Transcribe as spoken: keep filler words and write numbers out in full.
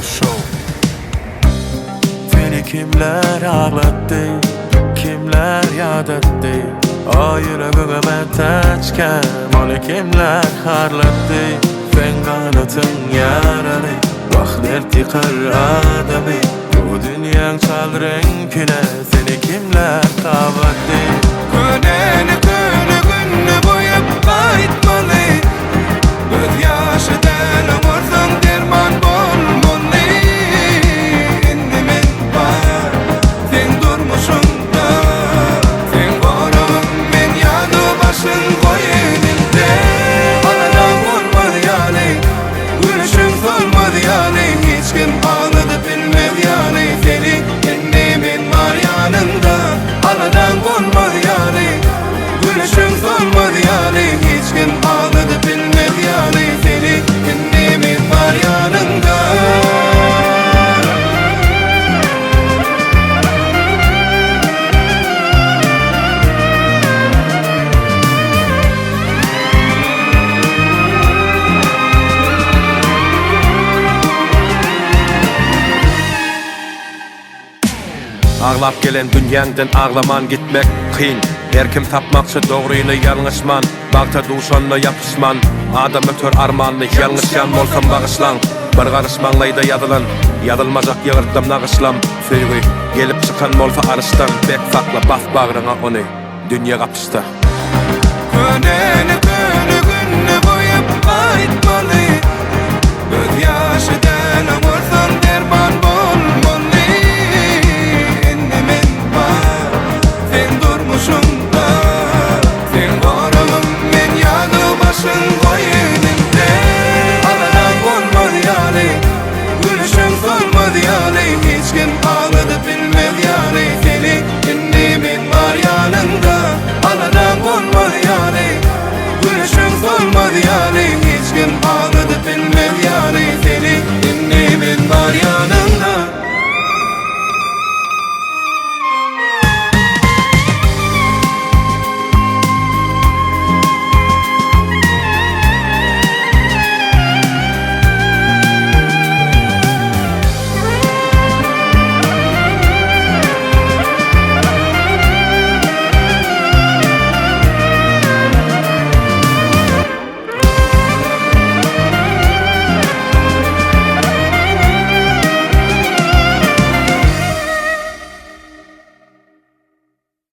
Show. Seni kimler ağlattı, kimler yad etti? O yüreğime taçken onu kimler harlattı? Sen kanatın yaralı, vakler tıkar adamı. Bu dünyanın çal renkine seni kimler kavattı? Güneni günü günü boyup kayıtmalı, göz yaşı del umursan derman bulmalı. İndimin var, sen durmuşsun da, sen korum men yanı başın koyuninde. Anadan olmadı yani, gülüşün solmadı yani, hiç kim anladı bilmedi yani. Seni kendimin var yanında, anadan olmadı yani, gülüşün solmadı yani, hiç kim anladı bilmedi yani. Seni kendimin var yanında. Ağlap gelen dünyandan ağlaman gitmek kıyın. Her kim tapmakçı doğruyunu yanlışman, Bağta duşanla yapışman, adam ötör armanını yanlış yan olsam bağışlan. Bir karışmanlayda yadılan, yadılmacak yağırtlam nağışlam. Söygü gelip çıkan molfa arıştan, bek sakla bas bağrına onu, dünya kapışta. Güneni günü